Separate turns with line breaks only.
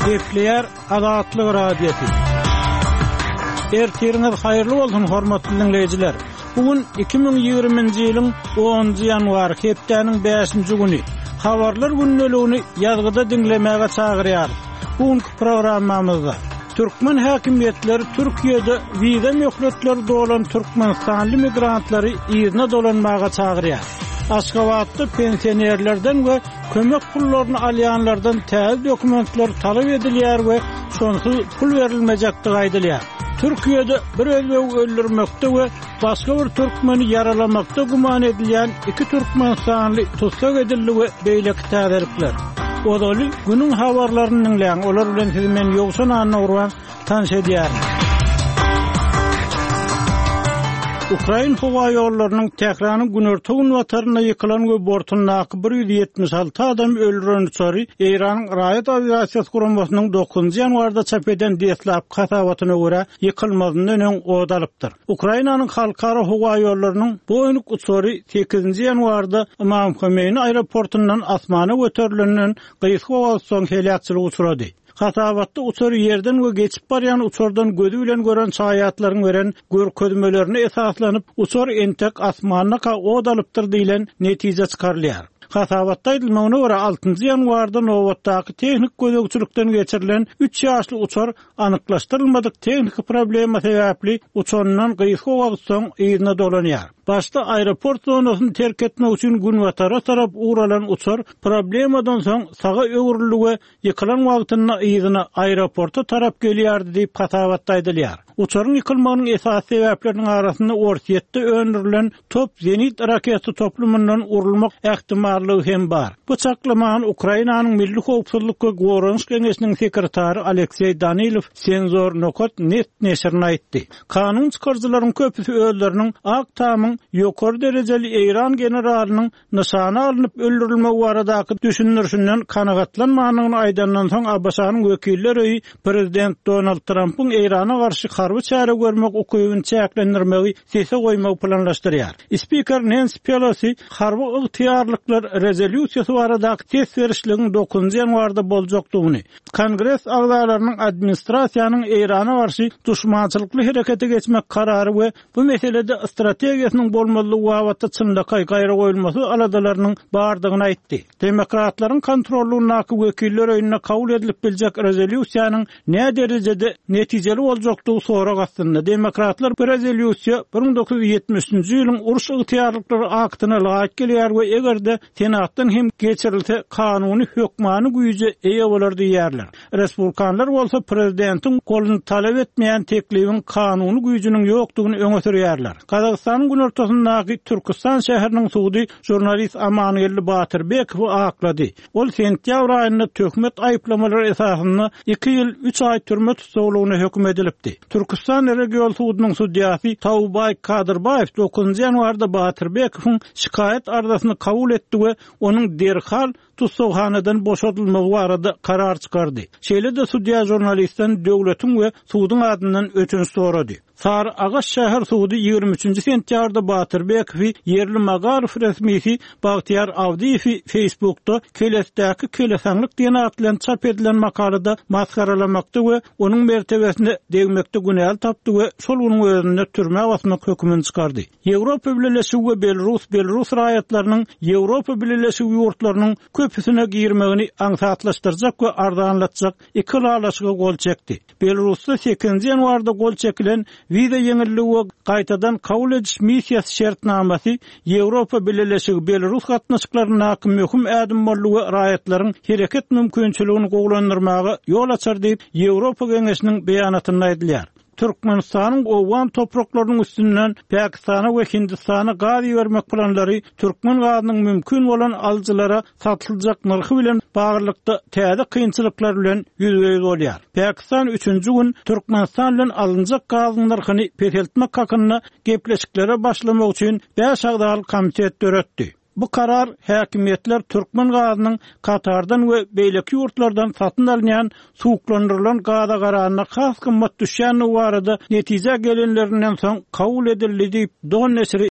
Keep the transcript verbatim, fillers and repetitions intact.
Gepleyer Azatlyk Radiosu. Ertiriniz hayırlı bolsun hormatly dinleyijiler. Bugün iki bin ýygrimiňji ýylyň onunjy ýanwary hepdeniň beşinji güni. Habarlar günneligini ýazgyda dinlemäge çagyrýar. Bugünkü programmamyzda Türkmen häkimetleri Türkiýede wiza möhletleri dolan Türkmenistanly migrantlary ýerine dolanmaga çagyrýar. Aşgabatda pensionerlerden we kömek pullaryny alýanlardan täze dokumentler talap edilýär we şonsuz pul berilmejekdigi aýdylýar. Türkiýede bir özbegi öldürmekde we başga bir türkmeni yaralamakda guman edilýän iki türkmenistanly tutsak edildi we beýleki täzelikler. Odaly günüň habarlaryny dinleýän, olar bilen siz men ýogsan anawran tanış edýär. Ukrayn hava ýollarynyň tekrany günertegin wataryna ýykylan we bortundaky bir ýüz ýetmiş alty adam öldürülýän çary Eýranyň Raýat aviasiýasy guramasynyň dokuzunjy ýanwarda çap eden deslap katawatyna görä ýykylmagyny öňe odalypdyr. Ukrainanyň halkara hava ýollarynyň boýunluk uçary sekizinji ýanwarda Imam Hömeýni aeroportundan asmana göterilenden gyýyk soň helakçylyk uçrady. Hatabatda uçar yerden we geçip barýan uçardan gözü bilen gören şaýatlaryň beren görkezmelerini esaslanyp uçar entek asmanyna odalypdyr diýilen netije çykarylýar. Hatabatda aýdylmagyna görä altıncı ýanwarda nowatdaky tehnik gözegçilikden geçirilen üç ýaşly uçar anyklaşdyrylmadyk tehnik problema sebäpli uçandan gyýyk soň ýerine dolanýar. Başta aeroport zonasyny terk etmek üçin gün watara tarap uğralan uçar problemadan soň saga öwrüldi we ýykylan wagtyna ýygyna aeroporta tarap gelýärdi diýip hatabatda aýdylýar. Uçarın yıkılmanın esas sebäpleriniň arasynda Orsiýetde öndürilen top zenit rakety toplumundan urulmak ähtimallygy hem bar. Bu çaklamany Ukrainanyň Milli Howpsuzlyk we Goranyş Geňeşiniň sekretary Aleksey Danilow Senzor Nokot net neşrine aýtdy. Kanun çykarjylaryň köpüsi özleriniň ak tamyň ýokary derejeli Eýran generalynyň nyşany alınıp öldürilme baradaky düşünürşünden kanagatlanmanyny aýdandan soň Abbasanyň wekilleri prezident Donald Trump'yň Eýrana garşy harby çäre görmek ukybyny çäklendirmegi sese goýmak planlaşdyrýar. Speaker Nancy Pelosi harby ygtyýarlyklar rezolýusiýasy baradaky ses berişligiň dokuzunjy ýanwarda boljakdygyny, Kongres agzalarynyň administrasiýanyň Eýrana garşy duşmançylykly herekete geçmek karary we bu meselede strategiýasynyň bolmalylygy wagtda çynlykay gaýra goýulmasy aladalarynyň bardygyny aýtdy. Demokratlaryň kontrollugynaky wekiller öýüne kabul edilip biljek rezolýusiýanyň näme derejede netijeli boljakdygy sorak astynda. Demokratlar bu rezolýusiýa bir min dokuz ýüz ýetmişinji ýylyň uruş ygtyýarlyklary aktyna laýyk gelýär we egerde senatdan hem geçirilse kanuny hökmany güýje eýe bolar diýerler. Respublikanlar bolsa prezidentiň goluny talap etmeýän teklibiň kanuny güýjüniň ýokdugyny öňe sürýärler. Kazakstanyň günertosyndaky Türkistan şäheriniň suwdy jurnalist Amanyl Batyrbekov aklady. Ol sentýabr aýynda töhmet aýplamalary esasynda iki ýyl üç aý türme tutsagylygyna hökm edilipdi. Türkistan regional suwdynyň судьяsy Tawbay Kadyrbayew dokuzunjy ýanwarda Batyrbekowyň şikayet ardasyny kabul etdi we onuň derhal tutsaganadan boşadylmagy barada karar çykardy. Şeýle de судья jurnalistden döwletiň we suwdyň adyndan öçünç sorady. Sar Agaş şäher suwdy ýygrimi üçinji sentýarda Batyrbekowy yerli Magarif resmisi Bagtyar Awdiýew Facebookda kelesdäki kelesanlyk diýen atlan çap edilen makalada maskaralamakda we onuň mertebesinde degmekde günäl tapdy we şol onuň özünde türme basmak hökmüni çykardy. Ýewropa Birleşigi we Belarus Belarus raýatlarynyň Ýewropa Birleşigi ýurtlarynyň köpüsine girmegini aňsatlaşdyrjak we ardanlatjak iki laşyga gol çekdi. Belarusda sekizinji ýanwarda gol çekilen wiza ýeňilligi we gaýtadan kabul ediş missiýasy şertnamasy Ýewropa Birleşigi Belarus gatnaşyklaryna möhüm ädim boldy we raýatlaryň hereket mümkinçiligini gowlandyrmagy ýol açar diýip Ýewropa Geňeşiniň beýanatyny aýdylýar. Türkmenistanyň owan topraklarynyň üstünden Pakistana we Hindistana gaz bermek planlary türkmen gazynyň mümkin bolan aljylara satyljak narhy bilen baglykda täze kynçylyklar bilen ýüzgeýiz bolýar. Pakistan üçünji gün Türkmenistan bilen alınjak gazyň narhyny peseltmek hakynda gepleşiklere başlamak üçin beş agdaly komitet döretdi. Bu karar häkimetler Türkmen gazynyň Katardan we beýleki ýurtlardan satyn alynýan suwuklandyrylan gaza garanyna has kymmat düşýän barada netije gelenlerinden soň kabul edildi diýip Don nesri